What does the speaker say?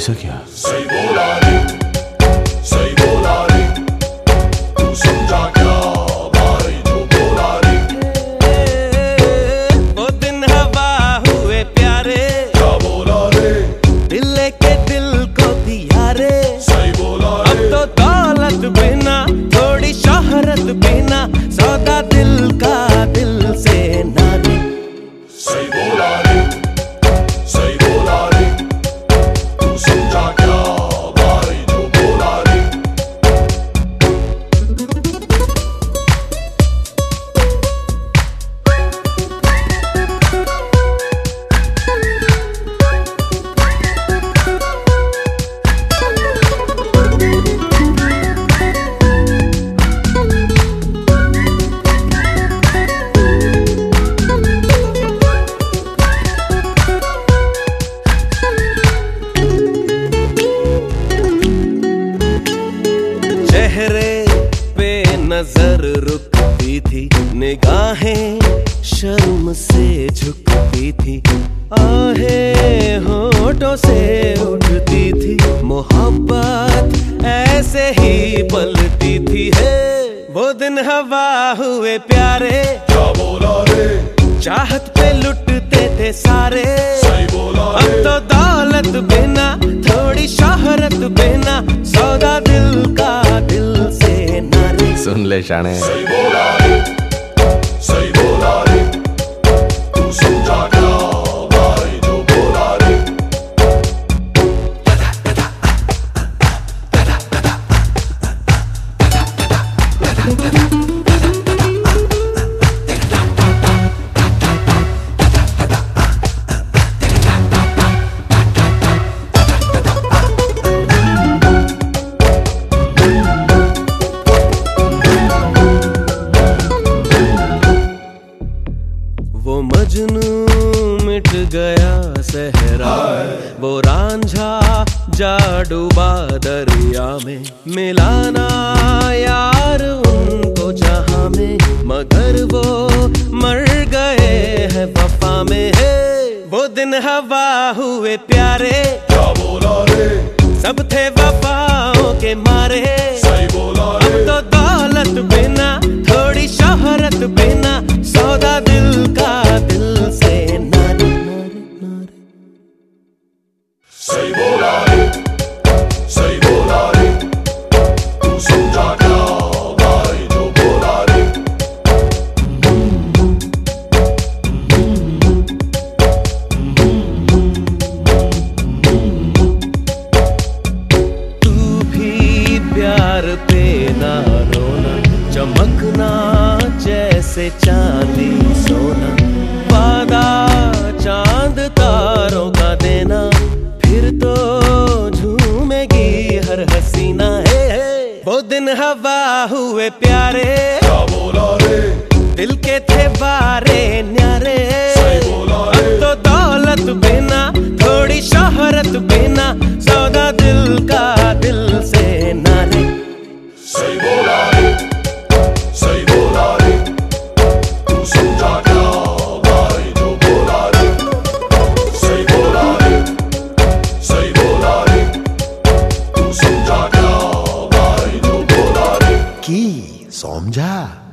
ऐसा क्या? सही बोला रे, सही बोला रे, तू समझा क्या भाई जो बोला रे। वो दिन हवा हुए प्यारे, क्या बोला रे, दिल लेके दिल को दिया रे। सही बोला रे, अब तो दौलत बिना थोड़ी शोहरत बिना सौदा दिल का दिल से ना रे। सही बोला रे, सही बोला रे, तू समझा क्या भाई जो बोला रे। चेहरे पे नजर रुकती थी, निगाहें शर्म से झुकती थी, आहें होठों से उठती थी, मोहब्बत ऐसे ही पलती थी। है वो दिन हवा हुए प्यारे, क्या बोला रे, चाहत पे लुटते थे सारे। सही बोला अब रे, तो दौलत बिना थोड़ी शोहरत बिना सौदा दिल का दिल से ना रे। सुन ले शाणे। सही बोला रे, सही बोला रे, तू समझा क्या भाई जो बोला रे। वो मजनू मिट गया सहरा, वो रांझा जा डूबा दरिया में, मिलाना यार उनको जहां में, मगर वो मर गए हैं वफा में। है वो दिन हवा हुए प्यारे, क्या बोला रे, सब थे वफाओं के मारे। सही बोला अब रे, तो दौलत बिना थोड़ी शोहरत बिना सौदा दिल का दिल से ना रे, ना रे, ना रे। सही बोला रे, सही बोला रे, तू समझा क्या भाई जो बोला रे। तू भी प्यार पे ना रोना, चमकना जैसे चांदी सोना, वादा चांद तारों का देना, फिर तो झूमेगी हर हसीना। है वो दिन हवा हुए प्यारे, क्या बोला रे, दिल के थे बारे न्यारे। सही बोला रे, अब तो दौलत बिना थोड़ी शोहरत बिना सौदा दिल का दिल से ना रे। सही बोला रे, सही बोला रे, तू समझा क्या भाई जो बोला रे। सही बोला रे, सही बोला रे, तू समझा क्या भाई जो बोला रे। কি সমঝা?